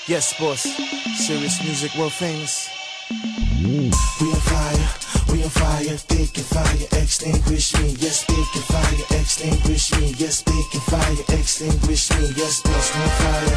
Yes, boss. Serious music, world famous. We on fire, thick and fire, extinguish me. Yes, thick and fire, extinguish me. Yes, thick and fire, extinguish me. Yes, boss, we on fire,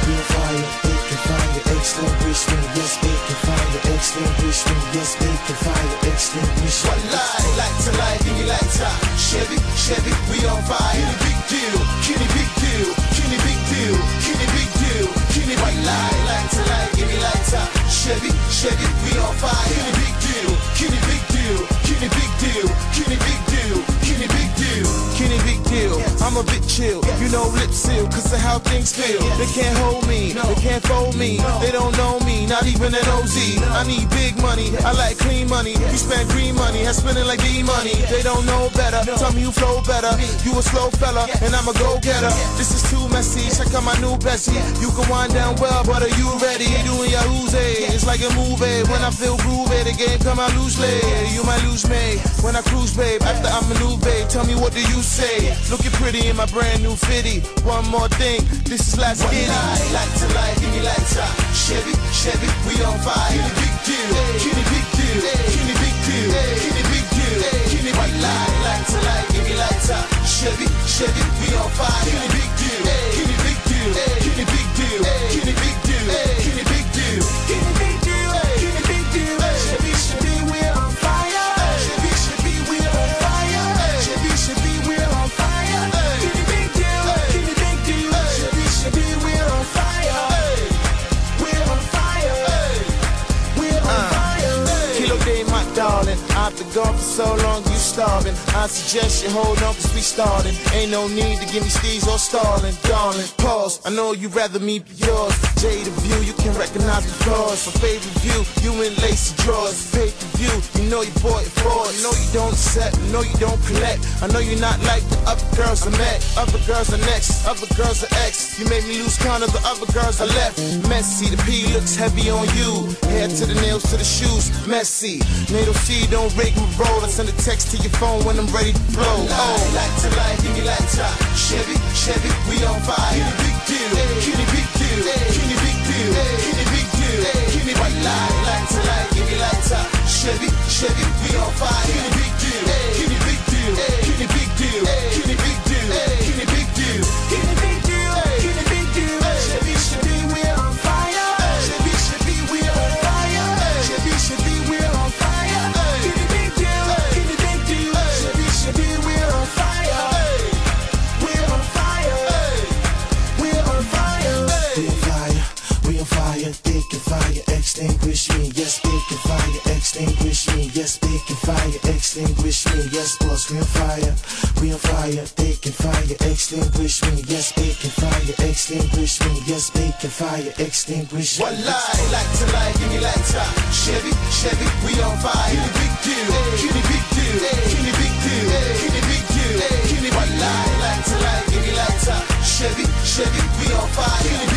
thick and fire, extinguish me. Yes, thick and fire, extinguish me. Yes, thick and fire, extinguish me. One light to light, give me lighter. Chevy, we on fire. Kenny big deal, Kenny big deal, Kenny big deal, Kenny big deal, Kenny white light to light, give me lighter. Chevy, we on fire. Kenny big deal, Kenny big deal, Kenny big deal, Kenny big deal, Kenny big deal, Kenny big deal, I'm a bit chill, you know lip seal, cause of how things feel. They can't hold me, they can't fold me, they don't know me, not even an OZ. I need big money, I like clean money. You spend green money, I spend it like D money. They don't know better, tell me you flow better. You a slow fella, and I'm a go-getter. This is too messy, check out my new Bessie. You can wind down well, but are you ready? Doing your Uzi, it's like a movie. When I feel groovy, the game come out loosely. You might lose me when I cruise, babe. After I maneuver, babe, tell me what do you say? Looking pretty in my brand new fitty. One more thing, this is last kitty. Light to light, give me lighter. Chevy, we on fire. Kenny big deal, Kenny big deal, Kenny big deal, Kenny big deal, Kenny white light to light, give me lighter. Chevy, we on fire. Kenny big deal, Kenny big deal, Kenny big deal, Kenny big deal, Kenny big deal, Kenny big deal, Kenny big deal. Chevy, we're on fire. Chevy, we're on fire. Chevy, we're on fire. Kenny big deal, Kenny big deal. Chevy, we're on fire. We're on fire. We're on fire. Kilo Day, my darling. I've been gone for so long, you starving. I suggest you hold on, cause we starting. Ain't no need to give me steez or stalling, darling. Pause, I know you'd rather me be yours. Jade of view, you can recognize the flaws. For favorite view, you in lacy drawers. Pay per view, you know you bought it for. You know you don't accept, you know you don't collect. I know you're not like the other girls I met. Other girls are next, other girls are ex. You made me lose count of the other girls I left. Messy, the P looks heavy on you. Hair to the nails to the shoes, messy. NATO C, don't rig my roll. I send a text to your phone when I'm ready to blow. Light to light, give me lighter. Chevy, we on fire. Kenny big deal, Kenny big deal, Kenny big deal, Kenny big deal, Kenny white light to light, give me lighter. Chevy, we on fire. Kenny big deal, Kenny big deal, Kenny big deal, Kenny big deal, Kenny big deal, Kenny big deal, Kenny big deal. Chevy, we're on fire. Chevy, we're on fire. Chevy, we're on fire. Kenny big deal, Kenny big deal. Chevy, we're on fire. We're on fire. We're on fire. We on fire, thick and fire, extinguish me. Yes, thick and fire, extinguish me. Yes, thick and fire, extinguish me. Yes, boss, we on fire, thick and fire, extinguish me. Yes, thick and fire, extinguish me. Yes, thick and fire, extinguish me. One light to light, give me lighter. Chevy, we on fire. Kenny big deal, Kenny big deal, Kenny big deal, Kenny big deal, Kenny white light to light, give me lighter. Chevy, we on fire.